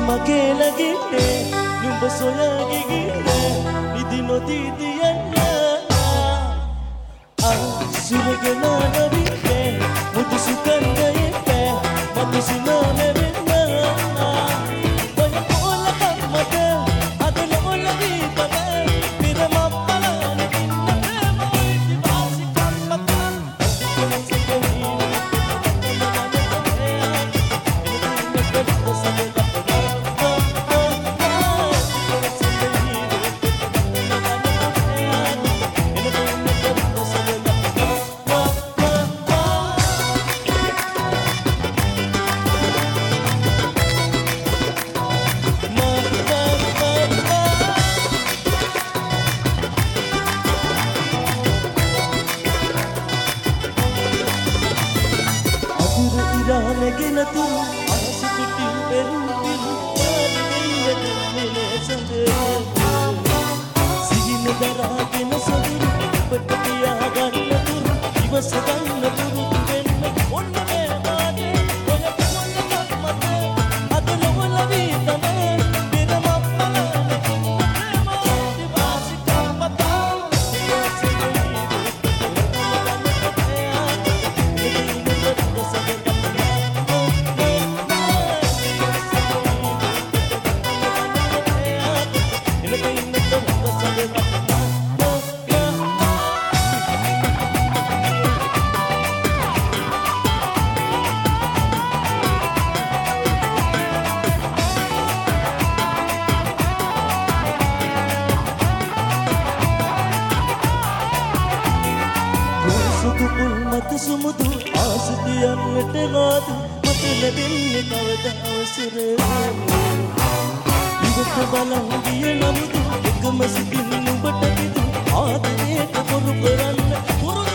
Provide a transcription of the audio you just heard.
මගේ ළඟින්නේ නුඹ සොයාගේ ගින්නේ නිදි නොදී දියන්න සුරගෙන නවින්නේ මුතු සුකන්දයේ මතු සිනානේ සුමුදු ආසතියන්නට නාදු මට ලැබෙන්නේ කවද අවසරය ඉවත බලන් ගිය නමුදු එකම සිතින් නුඹට කිදු ආදරයට බොරු කරන්න